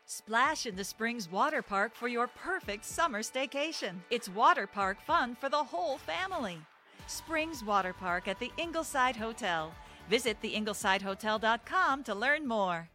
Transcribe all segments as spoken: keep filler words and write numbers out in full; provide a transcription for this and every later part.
Splash in the Springs Water Park for your perfect summer staycation. It's water park fun for the whole family. Springs Water Park at the Ingleside Hotel. Visit the ingleside hotel dot com to learn more.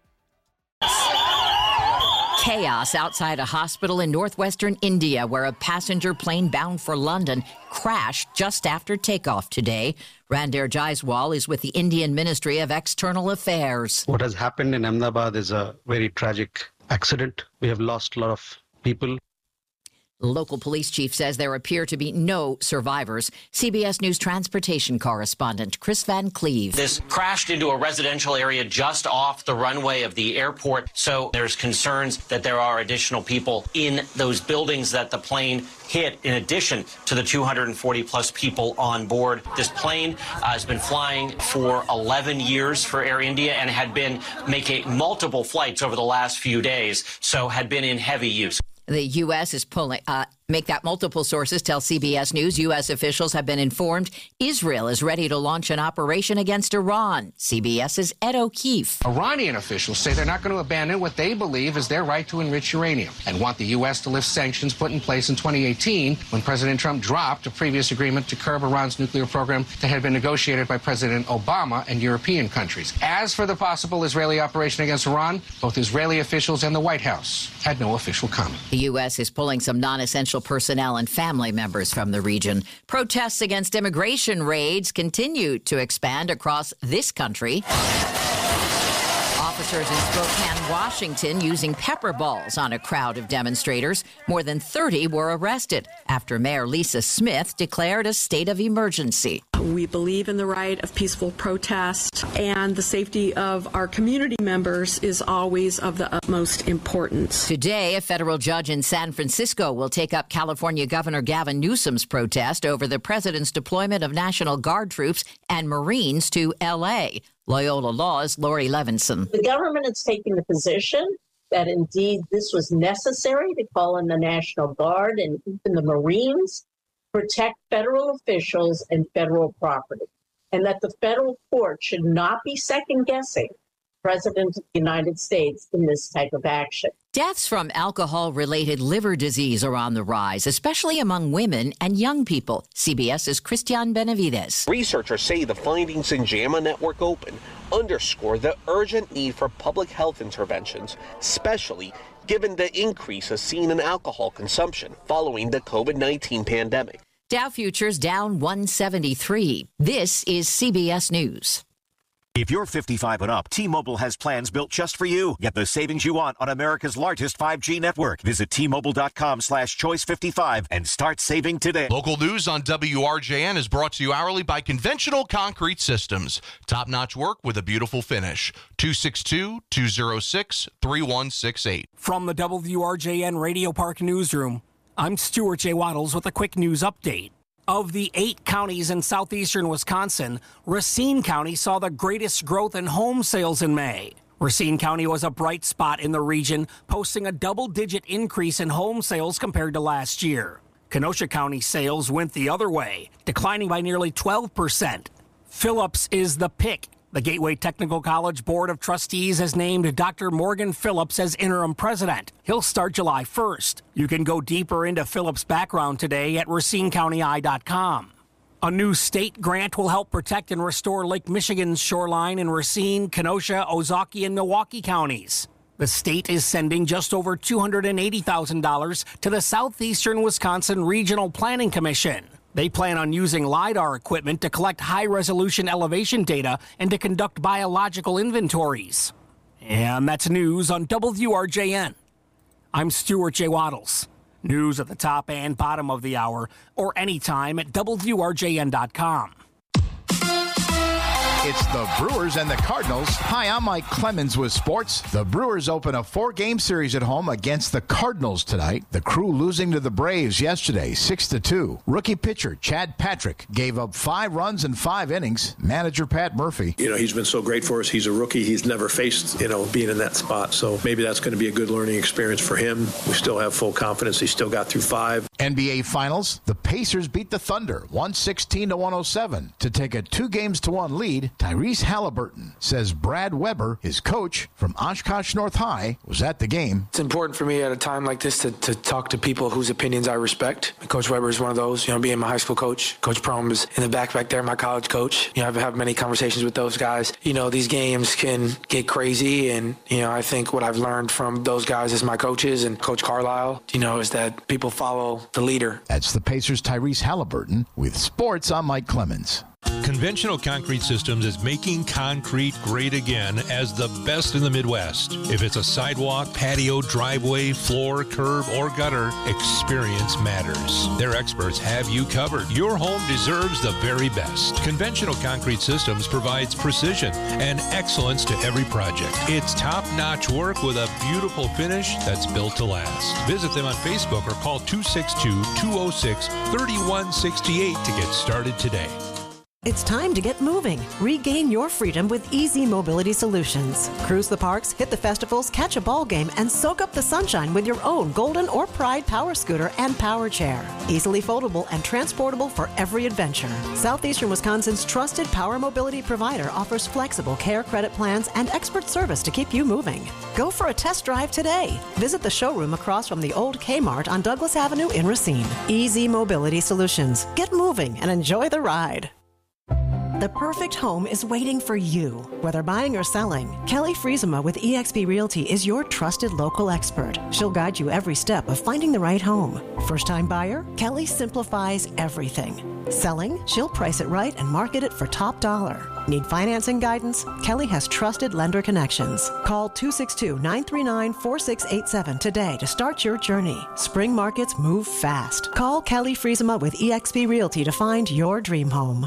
Chaos outside a hospital in northwestern India where a passenger plane bound for London crashed just after takeoff today. Randir Jaiswal is with the Indian Ministry of External Affairs. What has happened in Ahmedabad is a very tragic accident. We have lost a lot of people. Local police chief says there appear to be no survivors. C B S News transportation correspondent Chris Van Cleve. This crashed into a residential area just off the runway of the airport. So there's concerns that there are additional people in those buildings that the plane hit, in addition to the two hundred forty plus people on board. This plane uh, has been flying for eleven years for Air India and had been making multiple flights over the last few days, so had been in heavy use. The U S is pulling, uh, make that multiple sources tell C B S News. U S officials have been informed Israel is ready to launch an operation against Iran. CBS's Ed O'Keefe. Iranian officials say they're not going to abandon what they believe is their right to enrich uranium and want the U S to lift sanctions put in place in twenty eighteen when President Trump dropped a previous agreement to curb Iran's nuclear program that had been negotiated by President Obama and European countries. As for the possible Israeli operation against Iran, both Israeli officials and the White House had no official comment. The U S is pulling some non-essential personnel and family members from the region. Protests against immigration raids continue to expand across this country. Officers in Spokane, Washington, using pepper balls on a crowd of demonstrators. More than thirty were arrested after Mayor Lisa Smith declared a state of emergency. We believe in the right of peaceful protest, and the safety of our community members is always of the utmost importance. Today, a federal judge in San Francisco will take up California Governor Gavin Newsom's protest over the president's deployment of National Guard troops and Marines to L A. Loyola Law's Lori Levinson. The government is taking the position that indeed this was necessary to call in the National Guard and even the Marines, protect federal officials and federal property, and that the federal court should not be second-guessing the President of the United States in this type of action. Deaths from alcohol-related liver disease are on the rise, especially among women and young people. CBS's Christian Benavides. Researchers say the findings in JAMA Network Open underscore the urgent need for public health interventions, especially given the increase seen in alcohol consumption following the COVID nineteen pandemic. Dow futures down one seventy-three. This is C B S News. If you're fifty-five and up, T-Mobile has plans built just for you. Get the savings you want on America's largest five G network. Visit T Mobile dot com slash choice fifty-five and start saving today. Local news on W R J N is brought to you hourly by Conventional Concrete Systems. Top-notch work with a beautiful finish. two six two, two oh six, three one six eight. From the W R J N Radio Park Newsroom, I'm Stuart J. Waddles with a quick news update. Of the eight counties in southeastern Wisconsin, Racine County saw the greatest growth in home sales in May. Racine County was a bright spot in the region, posting a double-digit increase in home sales compared to last year. Kenosha County sales went the other way, declining by nearly twelve percent. Phillips is the pick. The Gateway Technical College Board of Trustees has named Doctor Morgan Phillips as interim president. He'll start July first. You can go deeper into Phillips' background today at racine county eye dot com. A new state grant will help protect and restore Lake Michigan's shoreline in Racine, Kenosha, Ozaukee, and Milwaukee counties. The state is sending just over two hundred eighty thousand dollars to the Southeastern Wisconsin Regional Planning Commission. They plan on using LiDAR equipment to collect high-resolution elevation data and to conduct biological inventories. And that's news on W R J N. I'm Stuart J. Waddles. News at the top and bottom of the hour, or anytime at W R J N dot com. It's the Brewers and the Cardinals. Hi, I'm Mike Clemens with sports. The Brewers open a four-game series at home against the Cardinals tonight. The Crew losing to the Braves yesterday, six to two. Rookie pitcher Chad Patrick gave up five runs in five innings. Manager Pat Murphy. You know, he's been so great for us. He's a rookie. He's never faced, you know, being in that spot. So maybe that's going to be a good learning experience for him. We still have full confidence. He still got through five. N B A Finals, the Pacers beat the Thunder one sixteen to one oh seven to take a two games to one lead. Tyrese Halliburton says Brad Weber, his coach from Oshkosh North High, was at the game. It's important for me at a time like this to, to talk to people whose opinions I respect. Coach Weber is one of those, you know, being my high school coach. Coach Prohm is in the back back there, my college coach. You know, I've had many conversations with those guys. You know, these games can get crazy, and, you know, I think what I've learned from those guys as my coaches and Coach Carlisle, you know, is that people follow the leader. That's the Pacers' Tyrese Halliburton. With sports, I'm Mike Clemens. Conventional Concrete Systems is making concrete great again as the best in the Midwest. If it's a sidewalk, patio, driveway, floor, curb, or gutter, experience matters. Their experts have you covered. Your home deserves the very best. Conventional Concrete Systems provides precision and excellence to every project. It's top-notch work with a beautiful finish that's built to last. Visit them on Facebook or call two six two, two oh six, three one six eight to get started today. It's time to get moving. Regain your freedom with Easy Mobility Solutions. Cruise the parks, hit the festivals, catch a ball game, and soak up the sunshine with your own Golden or Pride power scooter and power chair. Easily foldable and transportable for every adventure. Southeastern Wisconsin's trusted power mobility provider offers flexible care credit plans and expert service to keep you moving. Go for a test drive today. Visit the showroom across from the old Kmart on Douglas Avenue in Racine. Easy Mobility Solutions. Get moving and enjoy the ride. The perfect home is waiting for you. Whether buying or selling, Kelly Friesema with eXp Realty is your trusted local expert. She'll guide you every step of finding the right home. First-time buyer? Kelly simplifies everything. Selling? She'll price it right and market it for top dollar. Need financing guidance? Kelly has trusted lender connections. Call two six two, nine three nine, four six eight seven today to start your journey. Spring markets move fast. Call Kelly Friesema with eXp Realty to find your dream home.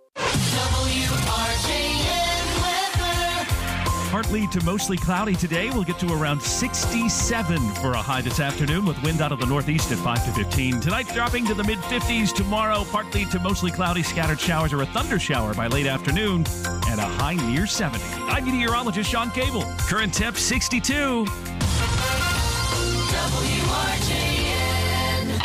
Partly to mostly cloudy today. We'll get to around sixty-seven for a high this afternoon with wind out of the northeast at five to fifteen. Tonight dropping to the mid-fifties. Tomorrow partly to mostly cloudy, scattered showers or a thunder shower by late afternoon and a high near seventy. I'm meteorologist Sean Cable. Current temp sixty-two. W R J N.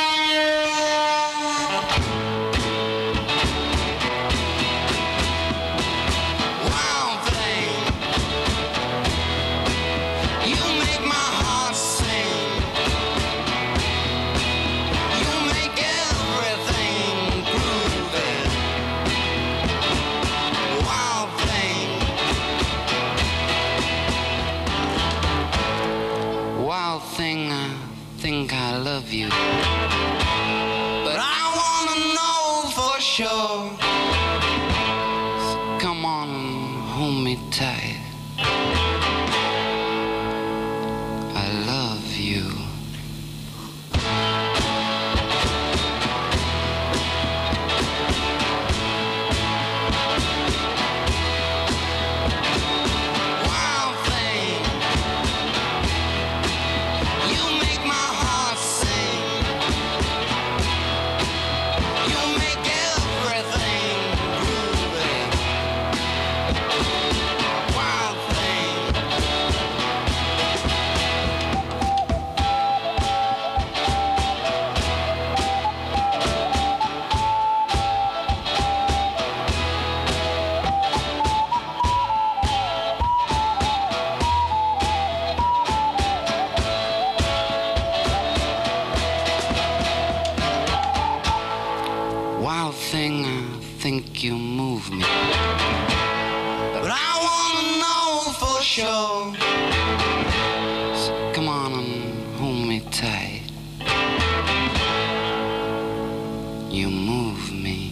Thing, I think I love you, but I wanna know for sure. So come on and hold me tight. I love you. Think you move me, but I wanna know for sure. So come on and hold me tight. You move me.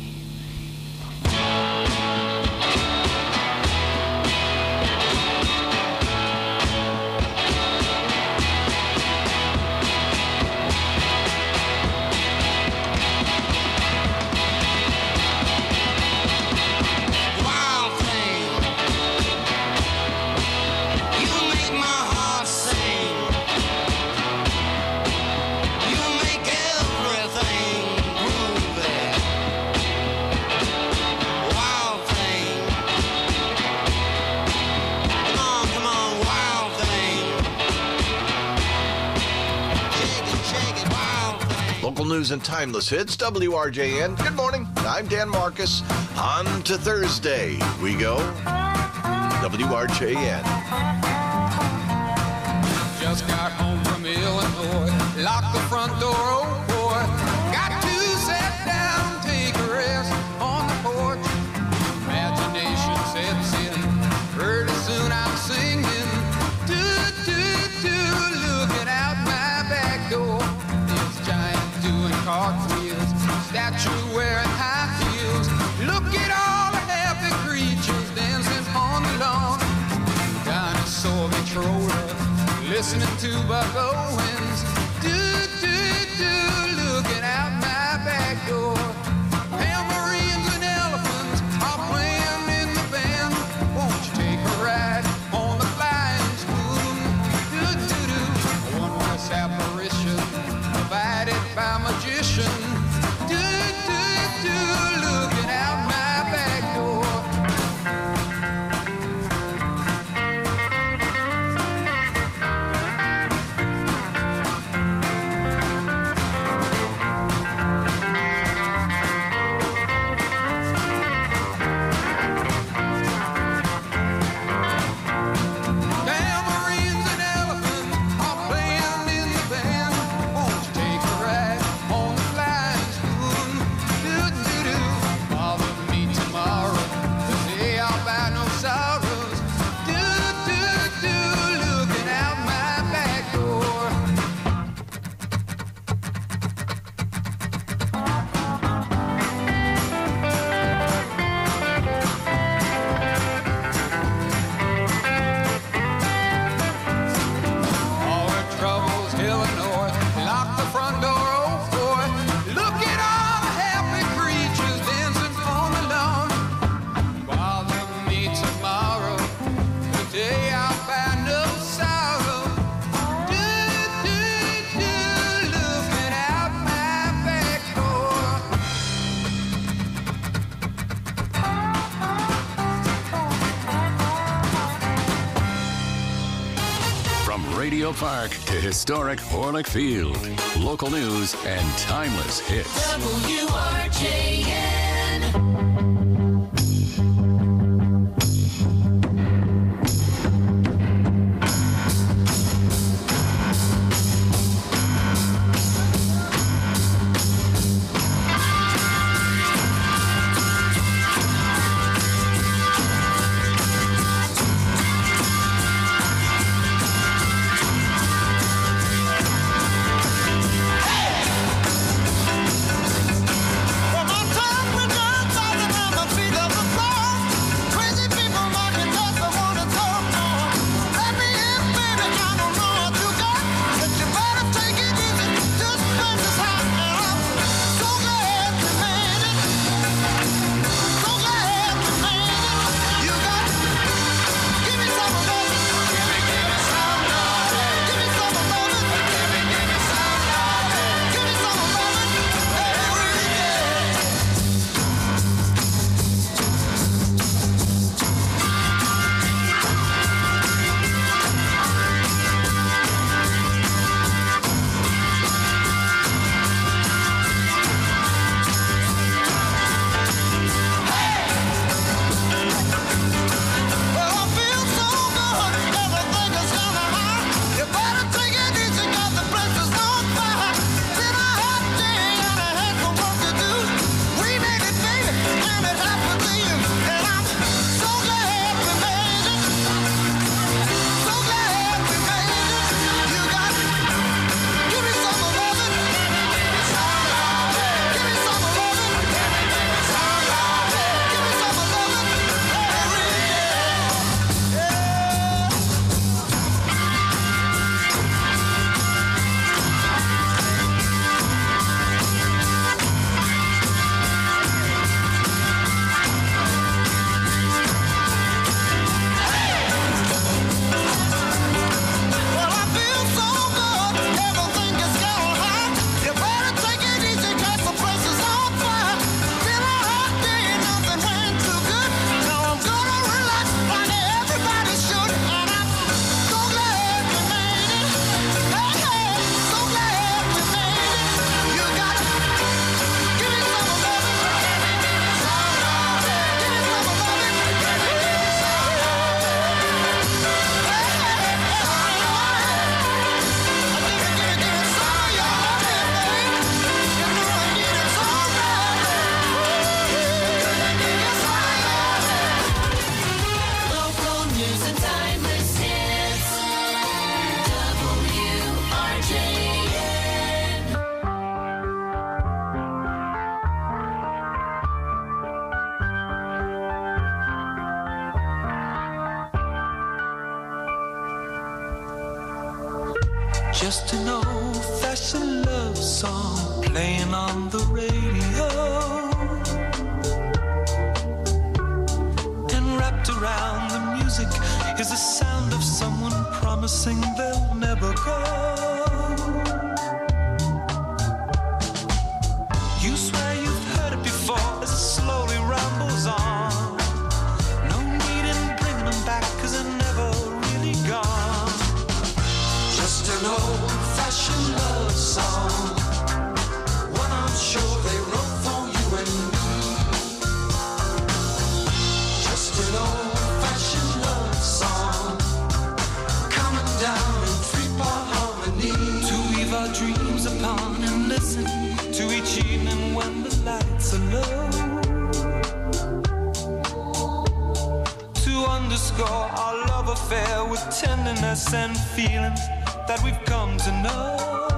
Wild thing, you make my Local news and timeless hits, W R J N. Good morning. I'm Dan Marcus. On to Thursday we go. W R J N. Just got home from Illinois. Locked the front door, oh boy. Got to sit down, take a rest on the porch. Imagination sets in. Pretty soon I'm singing. Do, do, do, looking out my back door. This giant doing cartwheels. Statue wearing high heels. Look at all the happy creatures dancing on the lawn. Dinosaur controller, listening to Buck Owens. Do, do, do, looking out my back door. Tambourines and elephants are playing in the band. Won't you take a ride on the flying spoon? Do, do, do. A wondrous apparition provided by magician. Do, do, do, looking out my back door. Tambourines and elephants are playing in the band. Won't you take a ride on the flying spoon? Do, do, do. Bother me tomorrow, the day I'll buy no sorrows. Do, do, do, looking out my back door. All the troubles, Illinois. Lock the front door, oh boy. Look at all the happy creatures dancing on the lawn. Bother me tomorrow, the day I'll find no sorrow. Do, do, do, looking out my back door. From Radio Park to historic Orlick Field, local news and timeless hits. W R J N. Well, my time went down by the Just an old-fashioned love song playing on the radio, and wrapped around the music is the sound of someone promising they'll never go. You swear you've heard it before as it slowly rambles on. No need in bringing them back, cause they're never really gone. Just an old-fashioned love song, one I'm sure they wrote for you and me. Just an old-fashioned love song, coming down in three-part harmony, to weave our dreams upon and listen to each evening when the lights are low, to underscore our love affair with tenderness and feeling that we've come to know.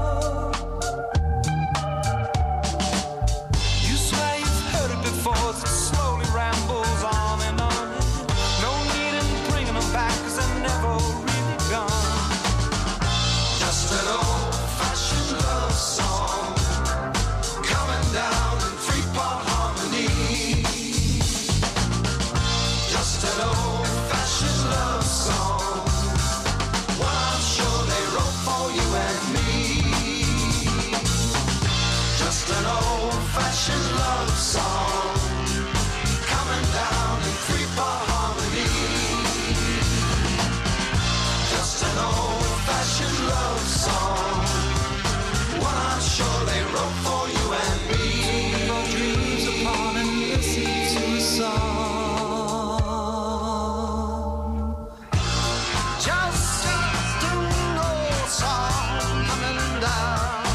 You swear you've heard it before as it slowly rambles on and on. No need in bringing them back, cause they're never really gone. Just an old-fashioned love song, coming down in three-part harmony. Just an old-fashioned love song, one I'm sure they wrote for you and me. Just an old-fashioned love song, coming down in three-part harmony. Just an old-fashioned love song, one I'm sure they wrote for you and me. Our dreams upon and listen to a song. Just an old song coming down.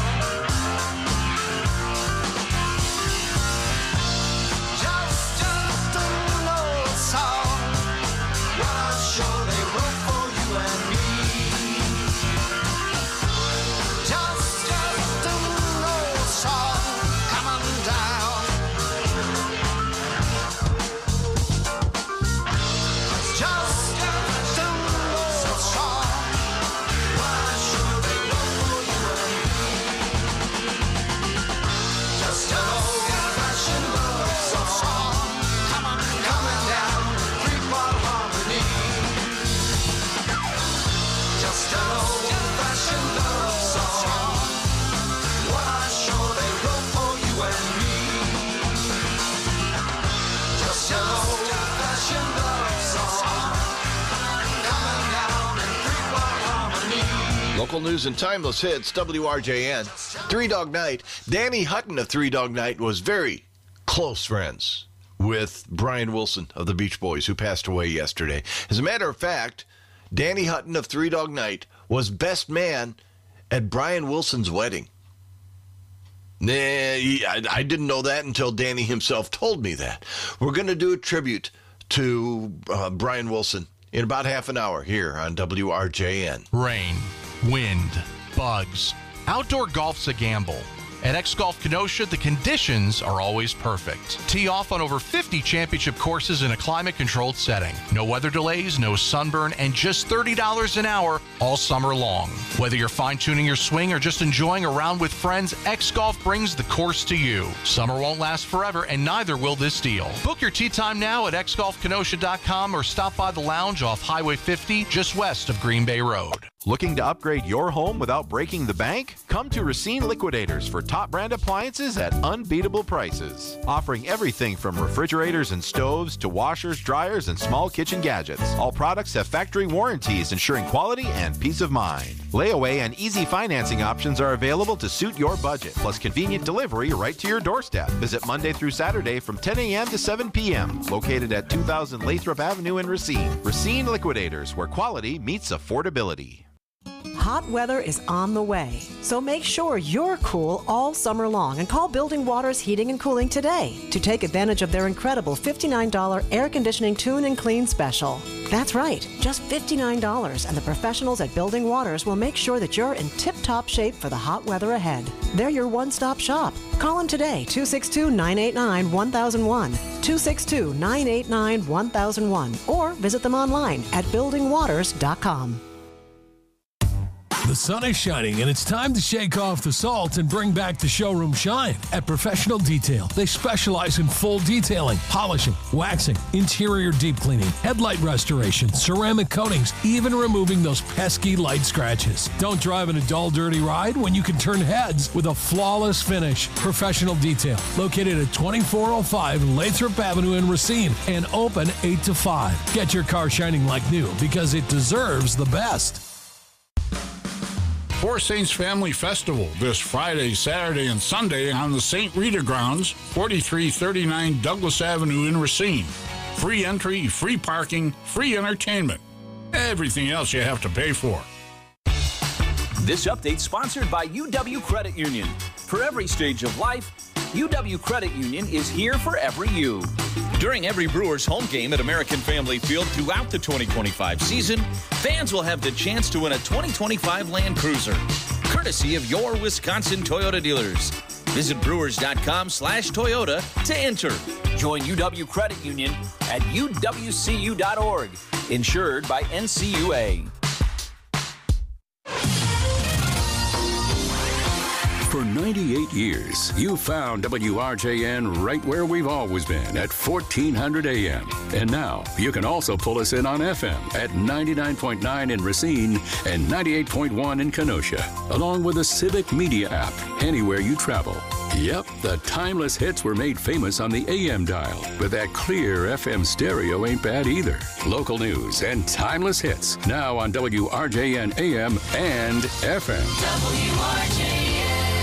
Just, just an old song, one I'm sure they wrote for you and me. Just, just an old song coming down. Just, just an old song, one I'm sure they wrote for you and me. Just an old-fashioned love song, coming, coming down, three-part harmony. Just an old-fashioned love song, one I'm sure they wrote for you and me. Just an old-fashioned love song, coming down in three-part harmony. Local news and timeless hits, W R J N. Three Dog Night. Danny Hutton of Three Dog Night was very close friends with Brian Wilson of the Beach Boys, who passed away yesterday. As a matter of fact, Danny Hutton of Three Dog Night was best man at Brian Wilson's wedding. Nah, he- I I didn't know that until Danny himself told me that. We're going to do a tribute to uh, Brian Wilson in about half an hour here on W R J N. Rain, wind, bugs. Outdoor golf's a gamble. At X-Golf Kenosha, the conditions are always perfect. Tee off on over fifty championship courses in a climate-controlled setting. No weather delays, no sunburn, and just thirty dollars an hour all summer long. Whether you're fine-tuning your swing or just enjoying a round with friends, X-Golf brings the course to you. Summer won't last forever, and neither will this deal. Book your tee time now at x golf kenosha dot com or stop by the lounge off Highway fifty, just west of Green Bay Road. Looking to upgrade your home without breaking the bank? Come to Racine Liquidators for top brand appliances at unbeatable prices. Offering everything from refrigerators and stoves to washers, dryers, and small kitchen gadgets. All products have factory warranties ensuring quality and peace of mind. Layaway and easy financing options are available to suit your budget, plus convenient delivery right to your doorstep. Visit Monday through Saturday from ten a.m. to seven p.m. Located at two thousand Lathrop Avenue in Racine. Racine Liquidators, where quality meets affordability. Hot weather is on the way, so make sure you're cool all summer long and call Building Waters Heating and Cooling today to take advantage of their incredible fifty-nine dollars air conditioning tune and clean special. That's right, just fifty-nine dollars, and the professionals at Building Waters will make sure that you're in tip-top shape for the hot weather ahead. They're your one-stop shop. Call them today, two six two, nine eight nine, one thousand one, two six two, nine eight nine, one thousand one, or visit them online at building waters dot com. The sun is shining, and it's time to shake off the salt and bring back the showroom shine. At Professional Detail, they specialize in full detailing, polishing, waxing, interior deep cleaning, headlight restoration, ceramic coatings, even removing those pesky light scratches. Don't drive in a dull, dirty ride when you can turn heads with a flawless finish. Professional Detail, located at twenty-four oh five Lathrop Avenue in Racine and open eight to five. Get your car shining like new because it deserves the best. Four Saints Family Festival this Friday, Saturday, and Sunday on the Saint Rita grounds, forty-three thirty-nine Douglas Avenue in Racine. Free entry, free parking, free entertainment. Everything else you have to pay for. This update sponsored by U W Credit Union. For every stage of life, U W Credit Union is here for every you. During every Brewers home game at American Family Field throughout the twenty twenty-five season, fans will have the chance to win a twenty twenty-five Land Cruiser, courtesy of your Wisconsin Toyota dealers. Visit brewers.com slash Toyota to enter. Join U W Credit Union at U W C U dot org. Insured by N C U A. For ninety-eight years, you found W R J N right where we've always been at fourteen hundred A M. And now you can also pull us in on F M at ninety-nine point nine in Racine and ninety-eight point one in Kenosha, along with the Civic Media app anywhere you travel. Yep, the timeless hits were made famous on the A M dial, but that clear F M stereo ain't bad either. Local news and timeless hits now on W R J N A M and F M. W R J N.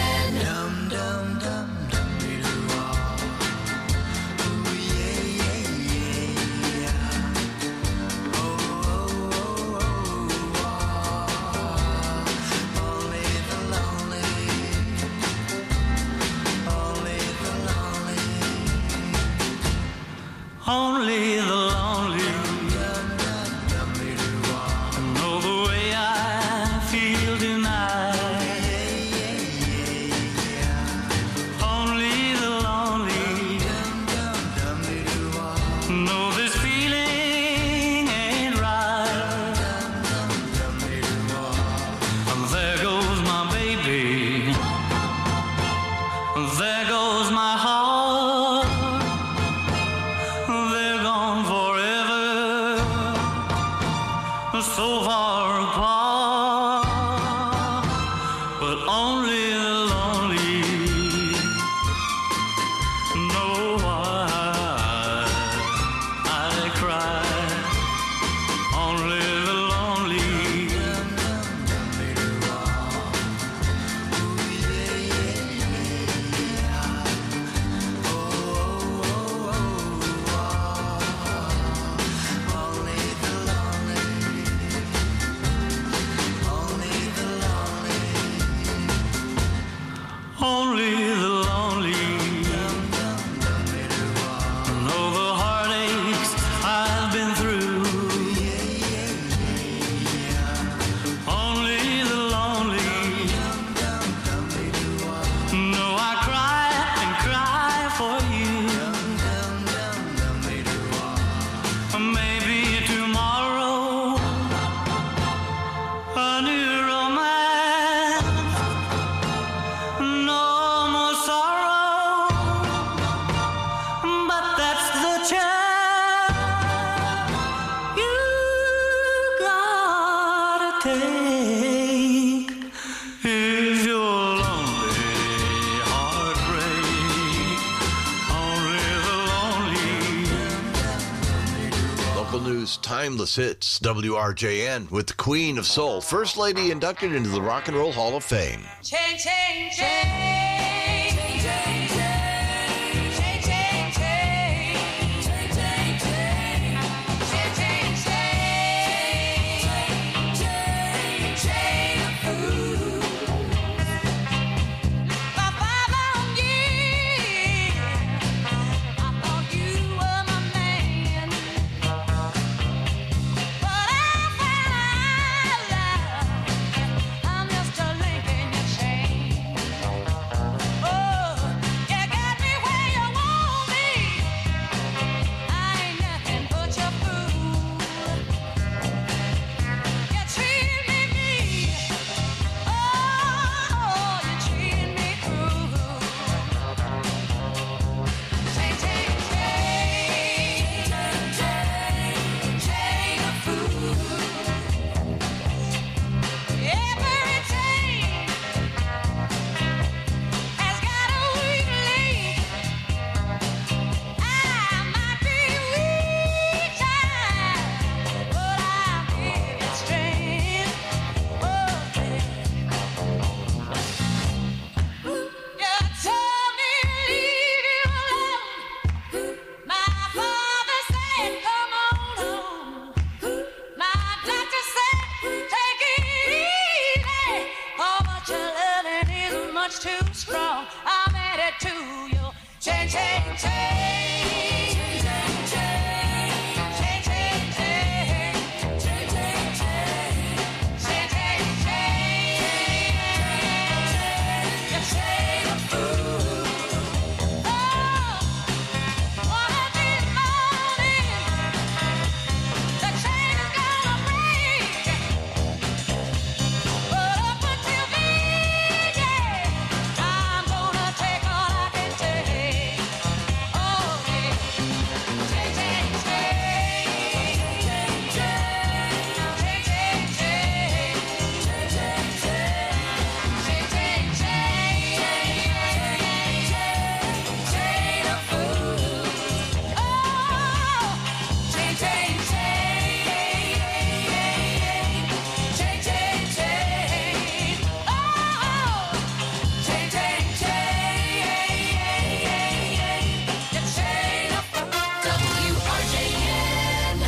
Only the lonely know the way I feel tonight. Only the lonely know this feeling ain't right. There goes my baby. There goes my heart. So far apart, but only the lonely know why I cry. Only the lonely. Only the lonely know the heartaches I've been through. Only the lonely know I cry and cry for you. Maybe tomorrow a new romance. No more sorrow, but that's the chance you gotta take if you're lonely, heartbreak, only the lonely. Local news, timeless hits, W R J N with the Queen of Soul, First Lady inducted into the Rock and Roll Hall of Fame. Change, change, change, change, change, change, change, change, change, change, change, change, change, ooh. My father years, I thought you were my man, but I found out I'm just a link in your chain. much too strong. I'm headed to you. Change, change, change. Change, change, change. Change, change, change. Change, change, change. You change the food. Oh, one of these mornings, the chain is gonna break. But up until then, yeah, I'm gonna take all I can take. Oh, yeah. Change, change, change. Change, change, change. Change, change, change. Change, change, change. Change, change, change. Change the food. Oh, change, change, change. Change, change, change. Oh, change, change, change. You change the food. W R J N.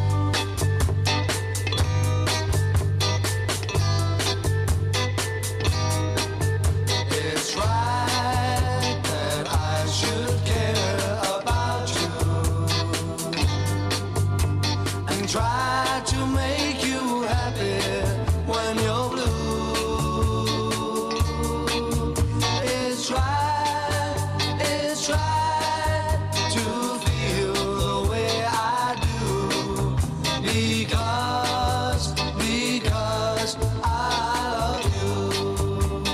It's right that I should care about you and try to make you happy when you're blue. It's right, it's right to feel the way I do because, because I love you.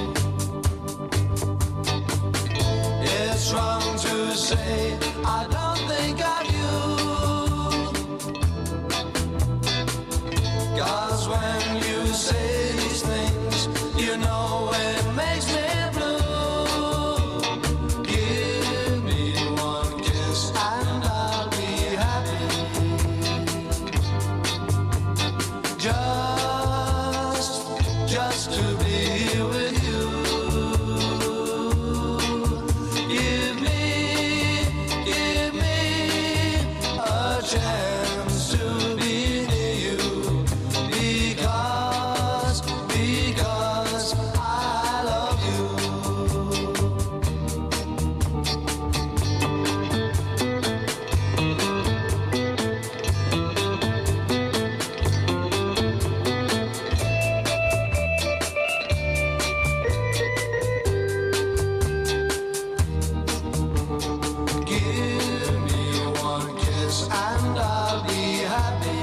It's wrong to say I don't think of you. 'Cause when you say these things, you know it makes me blue. Give me one kiss and I'll be happy. Just, just to be with you. Give me, give me a chance to be near you because, because I love Give me one kiss and I'll be happy.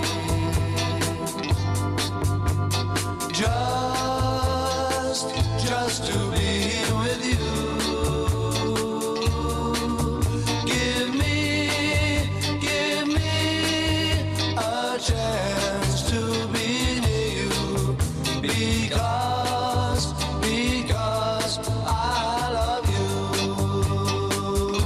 Just, just to be with you. Give me, give me a chance to be near you because, because I love you.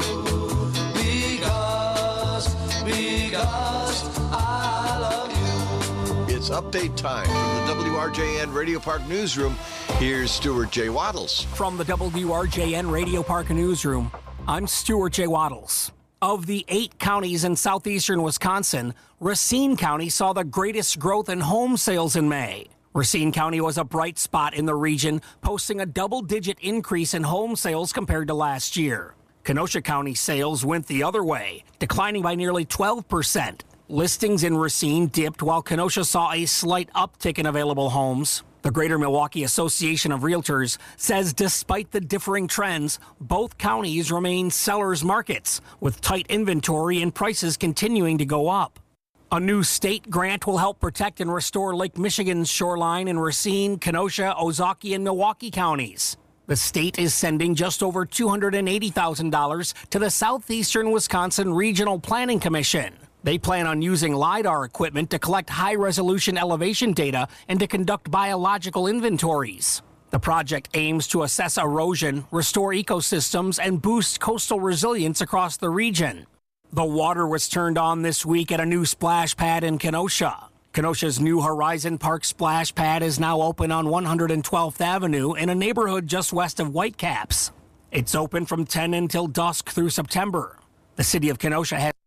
Because, because I love you. It's update time from the W R J N Radio Park Newsroom. Here's Stuart J. Waddles. From the W R J N Radio Park Newsroom, I'm Stuart J. Waddles. Of the eight counties in southeastern Wisconsin, Racine County saw the greatest growth in home sales in May. Racine County was a bright spot in the region, posting a double-digit increase in home sales compared to last year. Kenosha County sales went the other way, declining by nearly twelve percent. Listings in Racine dipped while Kenosha saw a slight uptick in available homes. The Greater Milwaukee Association of Realtors says despite the differing trends, both counties remain sellers' markets, with tight inventory and prices continuing to go up. A new state grant will help protect and restore Lake Michigan's shoreline in Racine, Kenosha, Ozaukee, and Milwaukee counties. The state is sending just over two hundred eighty thousand dollars to the Southeastern Wisconsin Regional Planning Commission. They plan on using LiDAR equipment to collect high-resolution elevation data and to conduct biological inventories. The project aims to assess erosion, restore ecosystems, and boost coastal resilience across the region. The water was turned on this week at a new splash pad in Kenosha. Kenosha's new Horizon Park splash pad is now open on one hundred twelfth Avenue in a neighborhood just west of Whitecaps. It's open from ten until dusk through September. The city of Kenosha has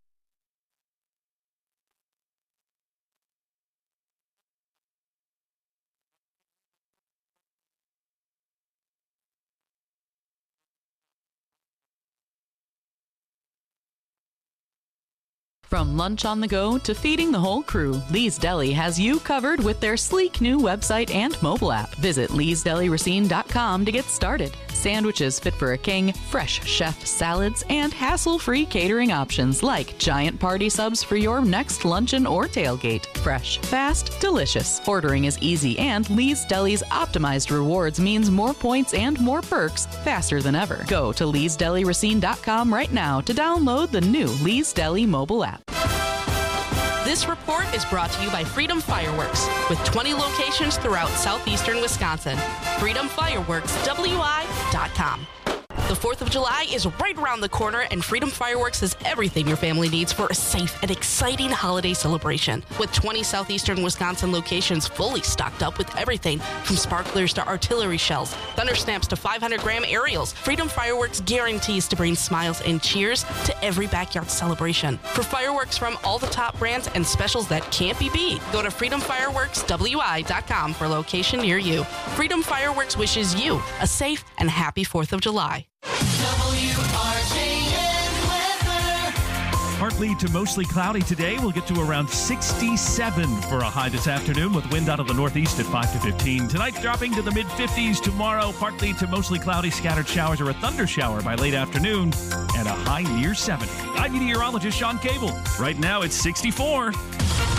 From lunch on the go to feeding the whole crew, Lee's Deli has you covered with their sleek new website and mobile app. Visit lees deli racine dot com to get started. Sandwiches fit for a king, fresh chef salads, and hassle-free catering options like giant party subs for your next luncheon or tailgate. Fresh, fast, delicious. Ordering is easy, and Lee's Deli's optimized rewards means more points and more perks faster than ever. Go to lees deli racine dot com right now to download the new Lee's Deli mobile app. This report is brought to you by Freedom Fireworks, with twenty locations throughout southeastern Wisconsin. freedom fireworks w i dot com. The fourth of July is right around the corner, and Freedom Fireworks has everything your family needs for a safe and exciting holiday celebration. With twenty southeastern Wisconsin locations fully stocked up with everything from sparklers to artillery shells, thunder snaps to five hundred gram aerials, Freedom Fireworks guarantees to bring smiles and cheers to every backyard celebration. For fireworks from all the top brands and specials that can't be beat, go to freedom fireworks w i dot com for a location near you. Freedom Fireworks wishes you a safe and happy fourth of July. W R J N weather. Partly to mostly cloudy today. We'll get to around sixty-seven for a high this afternoon with wind out of the northeast at five to fifteen. Tonight dropping to the mid fifties. Tomorrow partly to mostly cloudy, scattered showers or a thunder shower by late afternoon and a high near seventy. I'm meteorologist Sean Cable. Right now it's sixty-four. W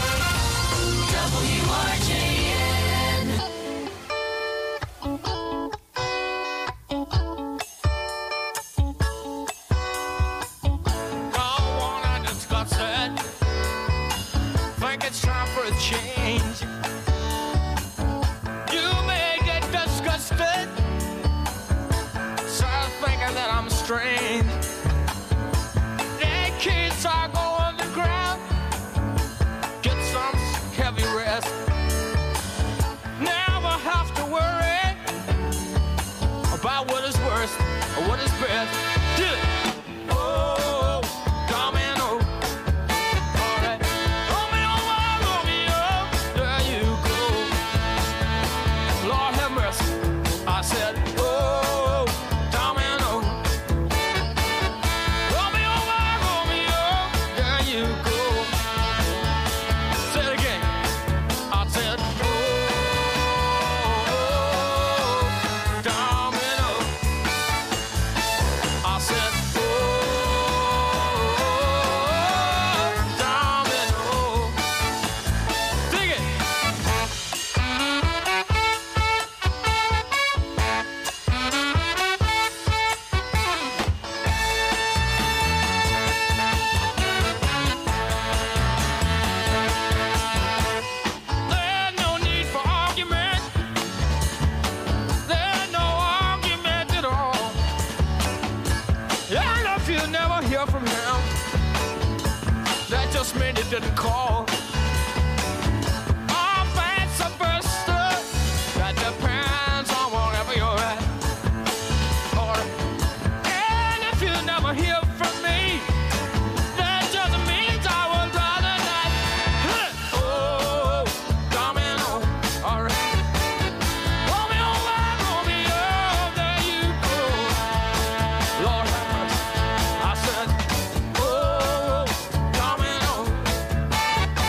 R J N. Think it's time for a change. You may get disgusted, start thinking that I'm strange. The kids are going to ground, get some heavy rest. Never have to worry about what is worst or what is best. Do it. Oh, domino. All right. Romeo, Romeo, there you go. Lord have mercy. I said, oh, domino. Romeo, Romeo, there you go. Say it again. I said, oh, domino. I said, oh, domino. Dig it. There's no need for argument. There's no argument at all. And if you never hear from him, that just means he didn't call. Or vice versa. That depends on wherever you're at. Or, and if you never hear from me, that just means I would rather not. Huh. Oh, domino. All right. Romeo, Romeo, there you go. Lord have mercy. I said, oh, domino.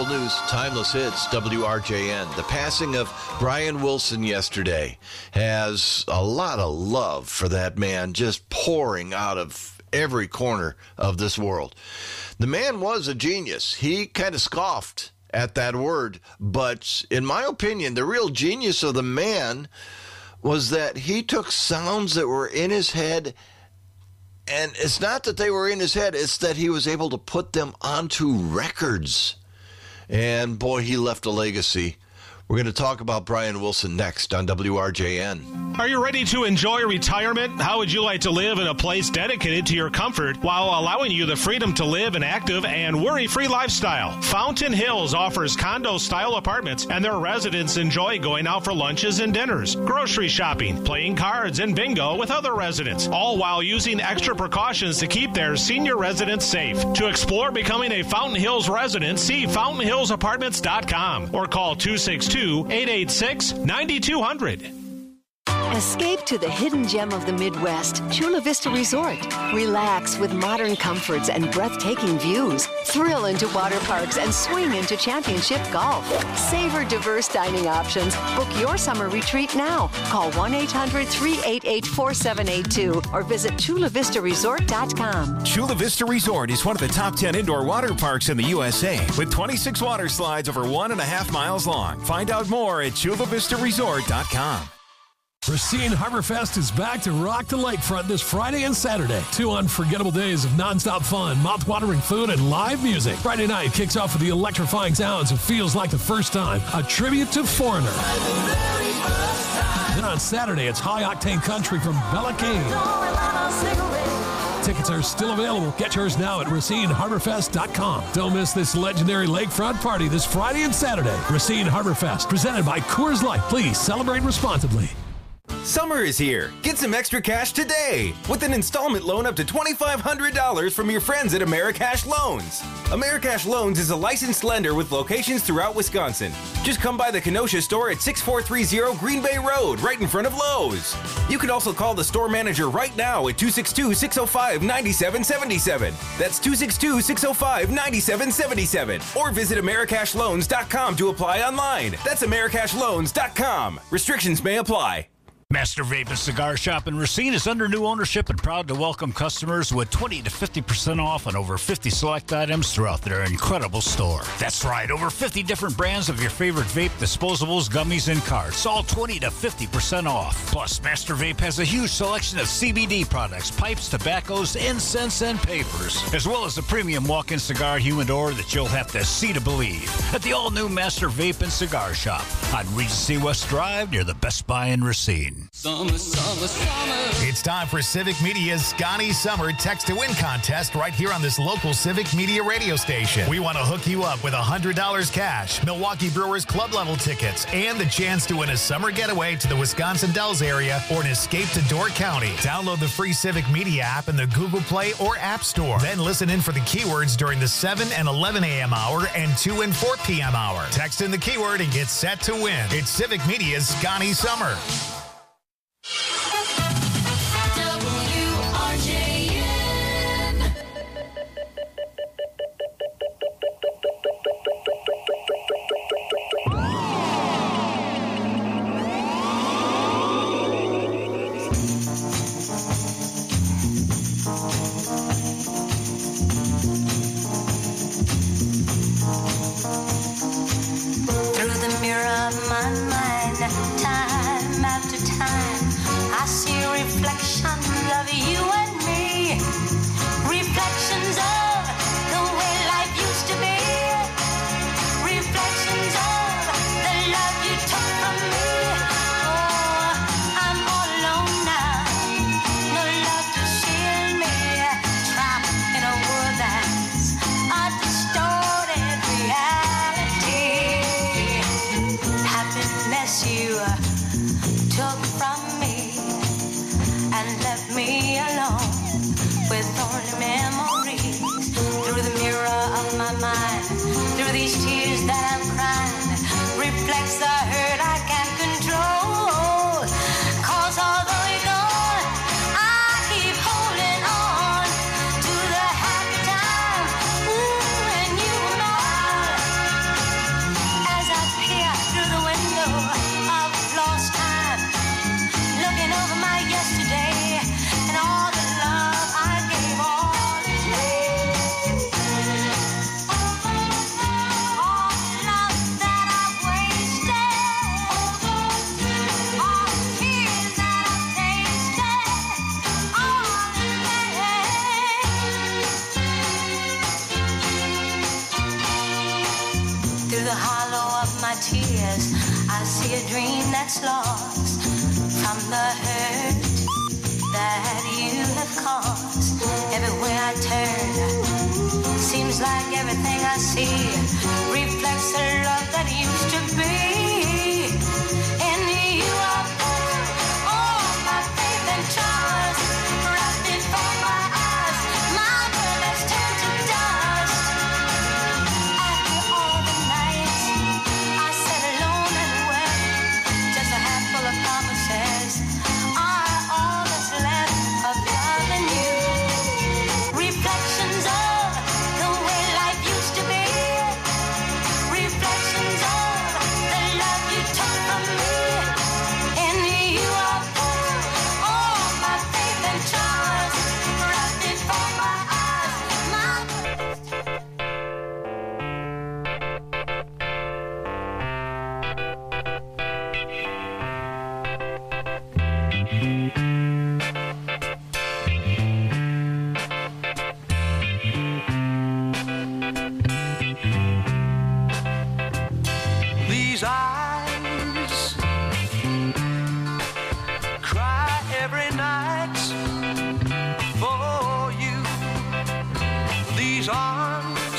Local news, timeless hits, W R J N. The passing of Brian Wilson yesterday has a lot of love for that man, just pouring out of every corner of this world. The man was a genius. He kind of scoffed at that word, but in my opinion, the real genius of the man was that he took sounds that were in his head, and it's not that they were in his head, it's that he was able to put them onto records. And boy, he left a legacy. We're going to talk about Brian Wilson next on W R J N. Are you ready to enjoy retirement? How would you like to live in a place dedicated to your comfort while allowing you the freedom to live an active and worry-free lifestyle? Fountain Hills offers condo-style apartments, and their residents enjoy going out for lunches and dinners, grocery shopping, playing cards, and bingo with other residents, all while using extra precautions to keep their senior residents safe. To explore becoming a Fountain Hills resident, see fountain hills apartments dot com or call two six two, eight eight six, nine two zero zero. Escape to the hidden gem of the Midwest, Chula Vista Resort. Relax with modern comforts and breathtaking views. Thrill into water parks and swing into championship golf. Savor diverse dining options. Book your summer retreat now. Call one eight hundred, three eight eight, four seven eight two or visit chula vista resort dot com. Chula Vista Resort is one of the top ten indoor water parks in the U S A with twenty-six water slides over one and a half miles long. Find out more at chula vista resort dot com. Racine Harborfest is back to rock the lakefront this Friday and Saturday. Two unforgettable days of nonstop fun, mouth-watering food, and live music. Friday night kicks off with the electrifying sounds of Feels Like the First Time, a tribute to Foreigner. Then on Saturday, it's high-octane country from Bella King. Tickets are still available. Get yours now at racine harborfest dot com. Don't miss this legendary lakefront party this Friday and Saturday. Racine Harborfest, presented by Coors Light. Please celebrate responsibly. Summer is here. Get some extra cash today with an installment loan up to twenty-five hundred dollars from your friends at Americash Loans. Americash Loans is a licensed lender with locations throughout Wisconsin. Just come by the Kenosha store at six four three zero Green Bay Road, right in front of Lowe's. You can also call the store manager right now at two six two, six zero five, nine seven seven seven. That's two six two, six zero five, nine seven seven seven. Or visit americash loans dot com to apply online. That's americash loans dot com. Restrictions may apply. Master Vape and Cigar Shop in Racine is under new ownership and proud to welcome customers with twenty to fifty percent off on over fifty select items throughout their incredible store. That's right, over fifty different brands of your favorite vape, disposables, gummies, and carts, all twenty to fifty percent off. Plus, Master Vape has a huge selection of C B D products, pipes, tobaccos, incense, and papers, as well as the premium walk-in cigar humidor that you'll have to see to believe at the all-new Master Vape and Cigar Shop on Regency West Drive near the Best Buy in Racine. Summer, summer, summer. It's time for Civic Media's Scotty Summer Text to Win contest right here on this local Civic Media radio station. We want to hook you up with one hundred dollars cash, Milwaukee Brewers club level tickets, and the chance to win a summer getaway to the Wisconsin Dells area or an escape to Door County. Download the free Civic Media app in the Google Play or App Store. Then listen in for the keywords during the seven and eleven a.m. hour and two and four p.m. hour. Text in the keyword and get set to win. It's Civic Media's Scotty Summer. W R J N. Through the mirror of my mind, time after time, I see reflections of you and me. Reflections of the way life used to be. Reflections of the love you took from me. Oh, I'm all alone now. No love to shield me. Trapped in a world that's a distorted reality. Happiness you took from me and left me alone with only memories. Through the mirror of my mind, through these tears that I'm crying, reflects the hurt I can't control. 'Cause although you're gone, I keep holding on to the happy times. Ooh, when you were mine. that's lost from the hurt that you have caused. Everywhere I turn, seems like everything I see reflects the love that used to be. In you I put all my faith and trust, right before my eyes, my world has turned to dust. After all the nights I sat alone and wept, just a handful of promises are all that's left of loving you. Reflections of the way life used to be. Reflections of the love you took from me. In you I put all my faith and trust, right before my eyes, my These eyes cry every night for you. These arms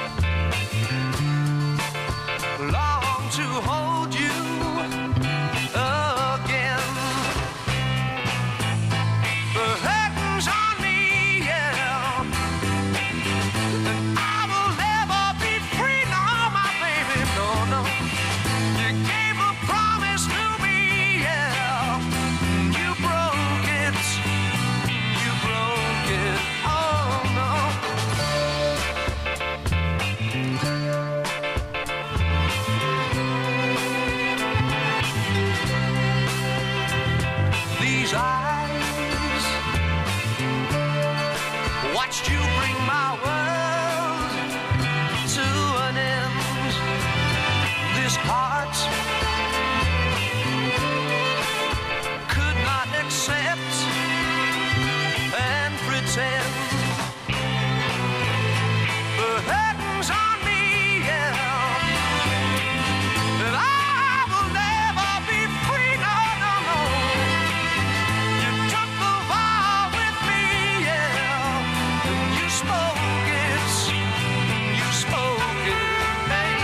long to hold you again. The curtains on me, yeah. And I will never be free, no, my baby, no, no. You gave a promise to me, yeah. You broke it. You broke it. Oh no. These eyes watched you bring my world to an end. This heart could not accept and pretend. The curtains on me, yeah. And I will never be free, no, no, no. You took the vow with me, yeah. And you spoke it. You spoke it, hey.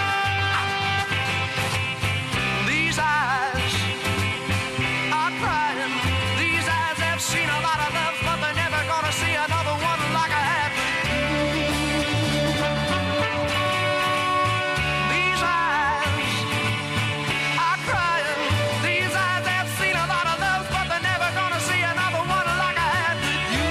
These eyes are crying. These eyes have seen a lot of love, but they're never gonna see another one like I had with you. These eyes are crying. These eyes have seen a lot of love, but they're never gonna see another one like I had with you.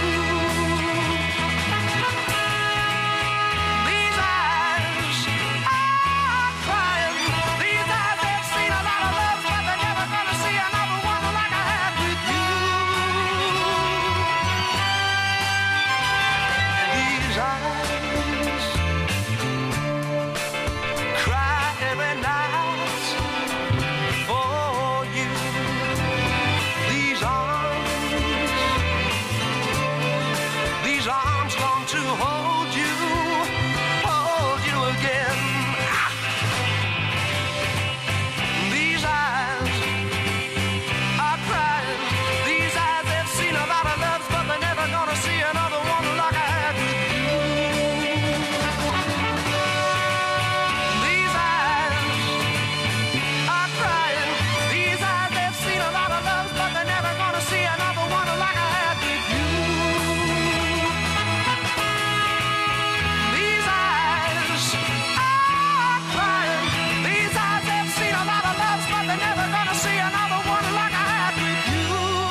These eyes are crying. These eyes have seen a lot of love, but they're never gonna see another one like I had with you. These eyes cry every night for you. These arms, these arms long to hold you, hold you again. These eyes are crying. These eyes have seen a lot of loves, but they're never gonna see another one like I had with you. These eyes are crying. These eyes have seen a lot of loves, but they're never gonna see another one like I had with you. These eyes are crying. These eyes have seen a lot of loves, but they're never gonna see another one like I had with you.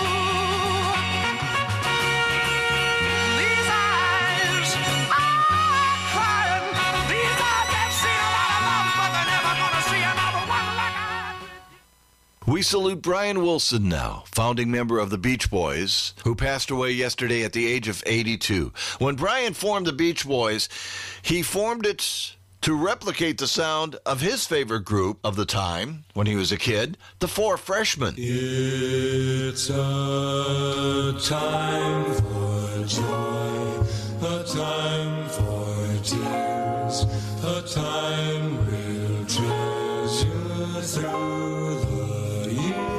These eyes are crying. These eyes have seen a lot of loves, but they're never gonna see another one like I had. We salute Brian Wilson now, founding member of the Beach Boys, who passed away yesterday at the age of eighty-two. When Brian formed the Beach Boys, he formed it to replicate the sound of his favorite group of the time, when he was a kid, the Four Freshmen. It's a time for joy, a time for tears, a time we'll treasure through the years.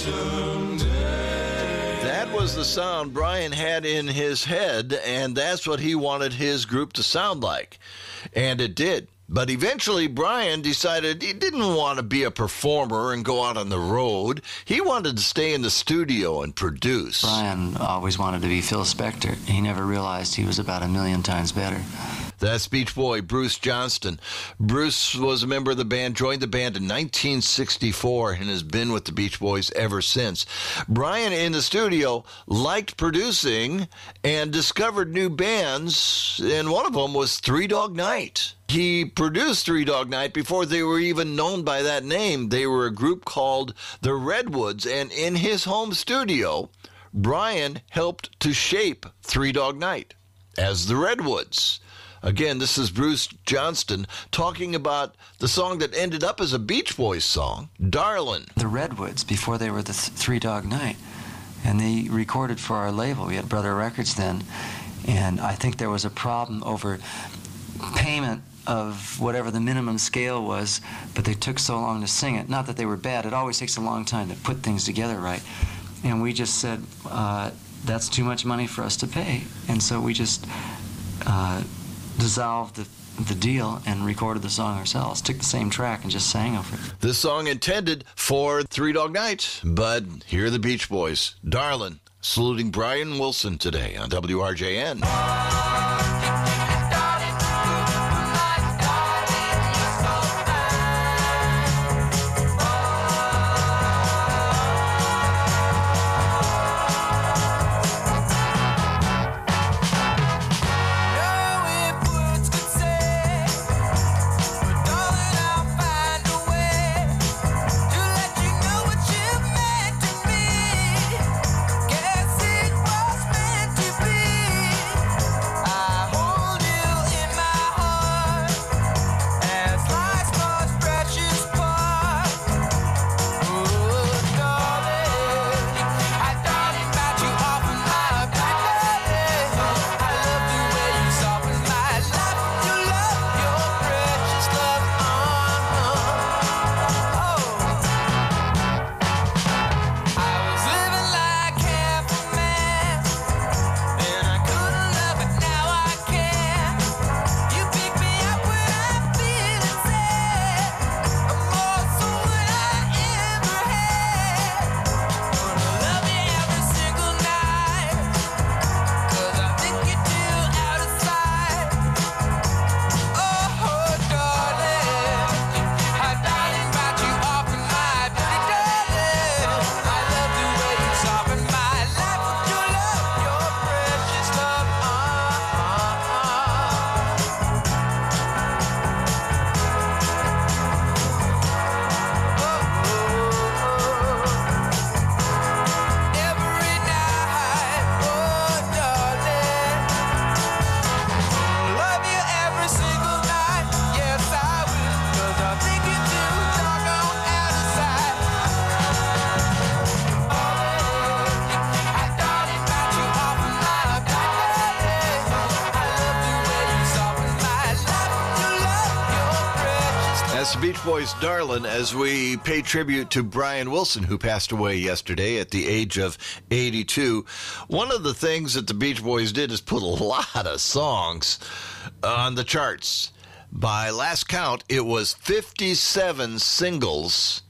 That was the sound Brian had in his head, and that's what he wanted his group to sound like. And it did. But eventually, Brian decided he didn't want to be a performer and go out on the road. He wanted to stay in the studio and produce. Brian always wanted to be Phil Spector. He never realized he was about a million times better. That's Beach Boy Bruce Johnston. Bruce was a member of the band, joined the band in nineteen sixty-four, and has been with the Beach Boys ever since. Brian, in the studio, liked producing and discovered new bands, and one of them was Three Dog Night. He produced Three Dog Night before they were even known by that name. They were a group called the Redwoods, and in his home studio, Brian helped to shape Three Dog Night as the Redwoods. Again, this is Bruce Johnston talking about the song that ended up as a Beach Boys song, Darlin'. The Redwoods, before they were the th- Three Dog Night, and they recorded for our label. We had Brother Records then, and I think there was a problem over payment of whatever the minimum scale was, but they took so long to sing it. Not that they were bad. It always takes a long time to put things together right. And we just said, uh, that's too much money for us to pay. And so we just uh, dissolved the, the deal and recorded the song ourselves. Took the same track and just sang over it. This song intended for Three Dog Night, but here are the Beach Boys. Darlin', saluting Brian Wilson today on W R J N. Beach Boys' Darlin', as we pay tribute to Brian Wilson, who passed away yesterday at the age of eighty-two. One of the things that the Beach Boys did is put a lot of songs on the charts. By last count, it was fifty-seven singles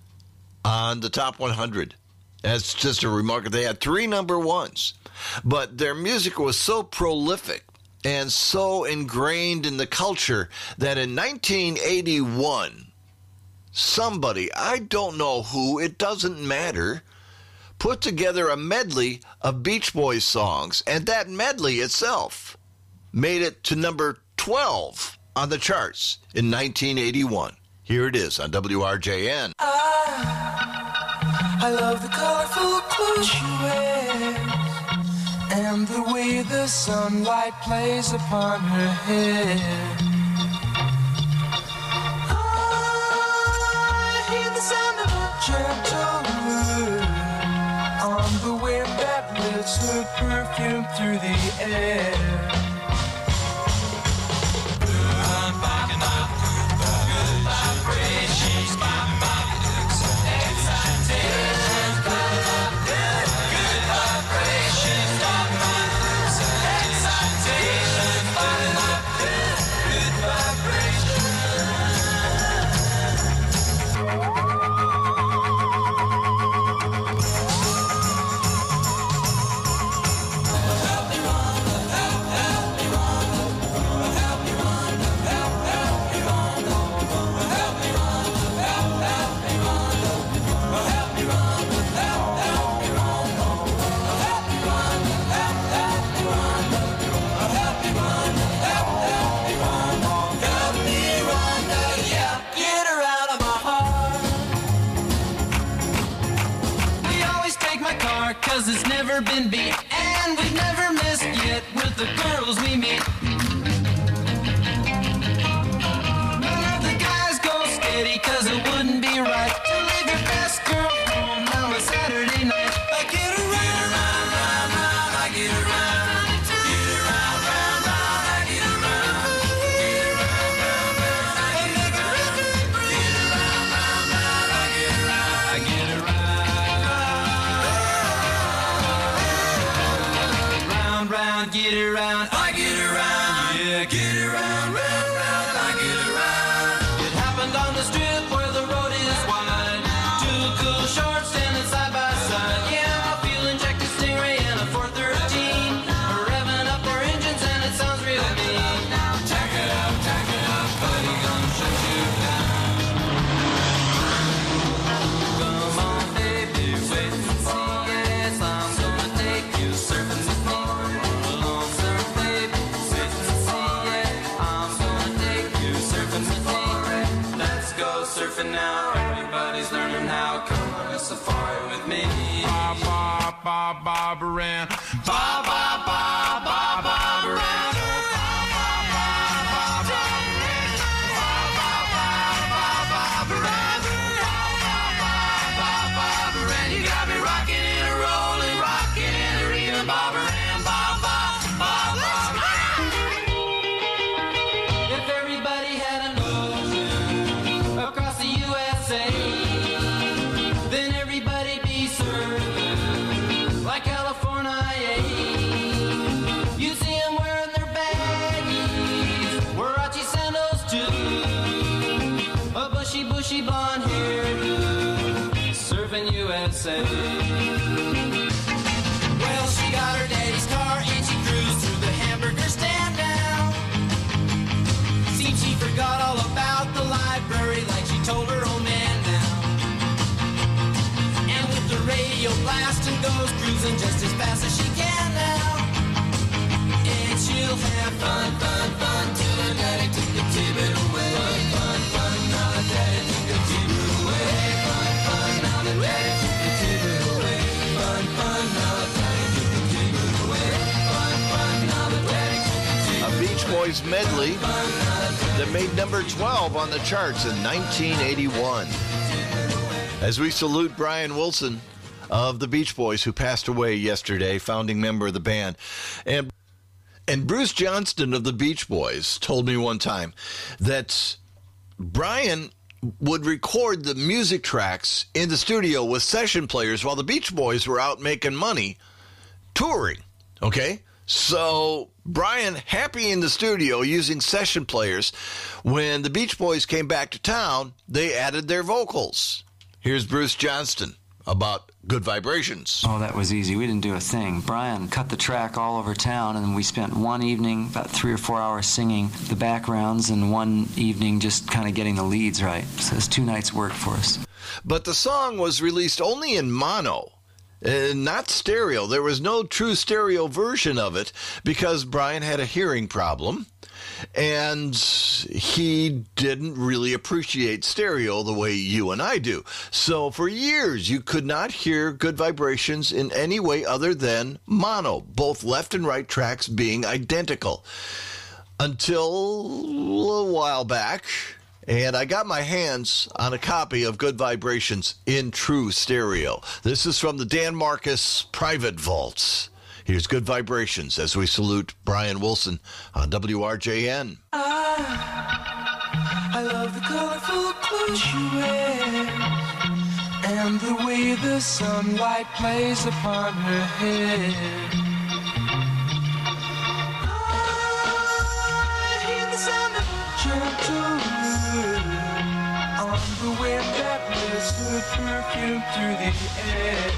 on the top one hundred. That's just a remarkable. They had three number ones, but their music was so prolific and so ingrained in the culture that in nineteen eighty-one, somebody, I don't know who, it doesn't matter, put together a medley of Beach Boys songs, and that medley itself made it to number twelve on the charts in nineteen eighty-one. Here it is on W R J N. I, I love the colorful clothes she wears and the way the sunlight plays upon her hair. Gentle word on the wind that lifts her perfume through the air. I'm backing up good vibrations, my body looks excited. never been beat, and we've never missed yet with the girls we meet. None of the guys go steady, cause it wouldn't be right to leave your best girl home on a Saturday night. I get around, round, round, round, I get around. Get around, round, round, I get around. Get around, round, round, I get around. Get around, round, round, I get around. I get around. Round, round, get around. I get around. Yeah, get around, round, round, I get around. It happened on the strip where the road is wide. Two cool shorts standing side by side. Yeah, I'm feeling Jack the Stingray and a four thirteen. Revving up their engines and it sounds real mean. Tack it up, tack it up, buddy, gonna shut you down. Come on, baby, wait and see. Yes, I'm gonna take you surfing with me. Come on, surf, baby, wait and see. Yeah, I'm gonna take you surfing with me. Let's go surfing now. Everybody's learning how. Come on a safari with me. Ba ba ba ba baran. Ba ba ba ba ba baran. You got me rocking and a rolling, rocking and a reeling, ba baran, ba ba ba ba. If everybody had an ocean across the U S A, then everybody'd be served like California. You see them wearing their baggies, Warachi sandals too, a bushy, bushy blonde hairdo, surfing U S A. Well, she got her daddy's car and she cruised through the hamburger stand now. See, she forgot all about the library like she told her old man now. And with the radio blasting goes cruising just as fast as she can now. And she'll have fun, fun, fun till her daddy took the T-bit away. Fun, fun, fun, now the daddy took the T-bit away. Fun, fun, now the daddy took the T-bit away. Fun, fun, now the daddy took the T-bit away. Fun, fun, now the daddy took the T-bit away. A Beach Boys medley that made number twelve on the charts in nineteen eighty-one. As we salute Brian Wilson of the Beach Boys, who passed away yesterday, founding member of the band. And and Bruce Johnston of the Beach Boys told me one time that Brian would record the music tracks in the studio with session players while the Beach Boys were out making money touring, okay? So Brian, happy in the studio using session players, when the Beach Boys came back to town, they added their vocals. Here's Bruce Johnston about Good Vibrations. Oh, that was easy. We didn't do a thing. Brian cut the track all over town, and we spent one evening, about three or four hours, singing the backgrounds, and one evening just kind of getting the leads right. So it's two nights' work for us. But the song was released only in mono, uh, not stereo. There was no true stereo version of it because Brian had a hearing problem, and he didn't really appreciate stereo the way you and I do. So for years, you could not hear Good Vibrations in any way other than mono, both left and right tracks being identical. Until a while back, and I got my hands on a copy of Good Vibrations in true stereo. This is from the Dan Marcus Private Vaults. Here's Good Vibrations as we salute Brian Wilson on W R J N. I, I love the colorful clothes you wear and the way the sunlight plays upon her hair. I hear the sound of gentle wind on the wind that lifts her perfume through the air.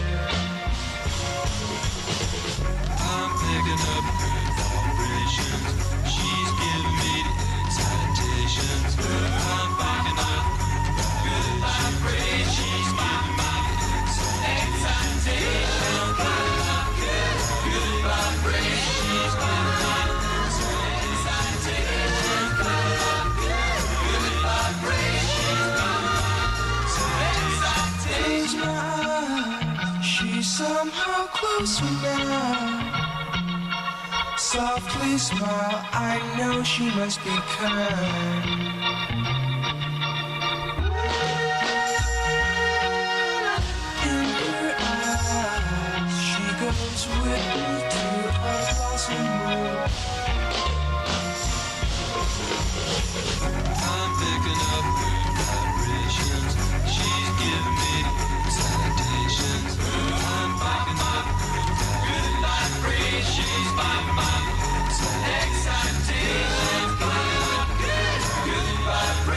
I'm picking up good vibrations. She's giving me the excitations. I'm picking up good vibrations. She's giving me the excitations. I'm picking up good, good vibrations. She's giving me the excitations. I'm picking up good, good vibrations. She's somehow close closer now. Softly smile, I know she must be kind. In her eyes, she goes with me to a blossom room.